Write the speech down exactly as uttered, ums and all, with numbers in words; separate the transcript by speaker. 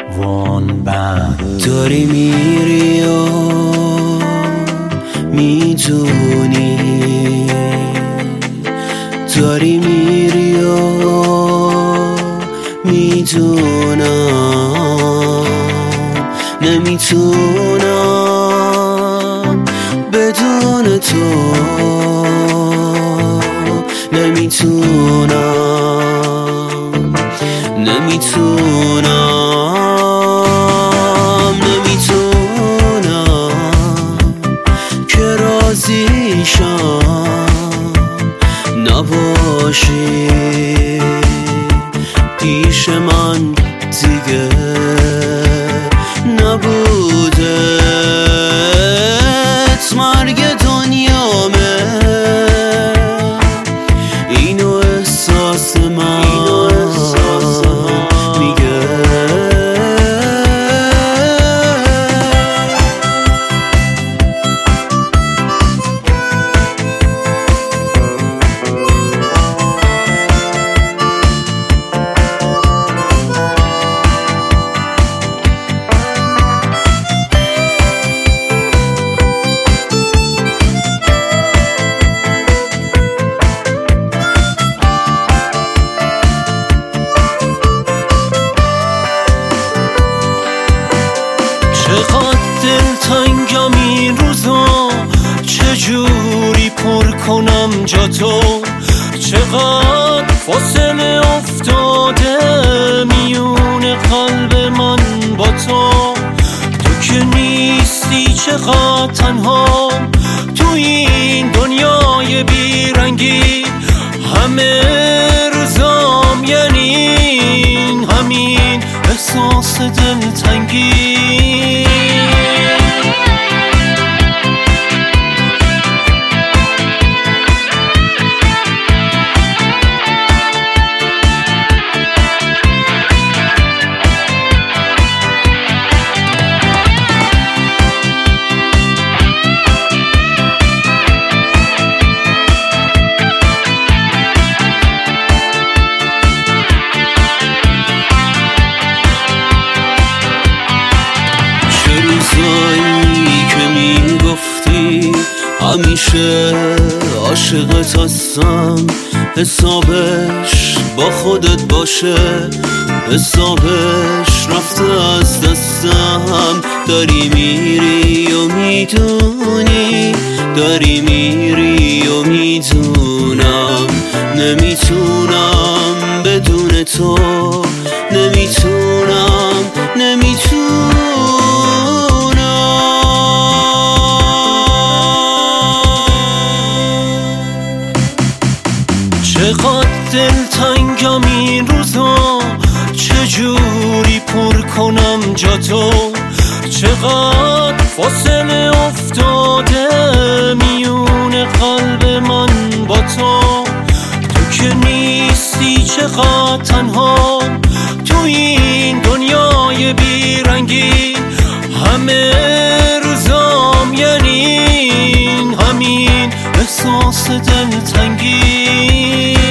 Speaker 1: وان بند داری میری و میدونی، داری میری و میدونم نمیتونم بدون تو، نمیتونم نمیتونم نمیتونم که راضیشم نباشی پیش من دیگه، نبودت مرگ دنیامه، اینو احساس من میگه.
Speaker 2: چقدر دلتنگم این روزا، چجوری پر کنم جا تو، چقدر فاصله افتاده میون قلب من با تو، تو که نیستی چقدر تنها تو این دنیای بیرنگی، همه روزام یعنی همین احساس دلتنگی.
Speaker 1: روزایی که میگفتی همیشه عاشقت هستم، حسابش با خودت باشه، حسابش رفته از دستم، داری میری و میدونی، داری میری و میدونم نمیتونم بدون تو، نمیتونم نمیتونم
Speaker 2: چقدر دلتنگم این روزا، چجوری پر کنم جا تو، چقدر فاصله افتاده میون قلب من با تو، تو که نیستی چقدر تنها تو این دنیای بیرنگی، همه روزام یعنی همین احساس دلتنگی.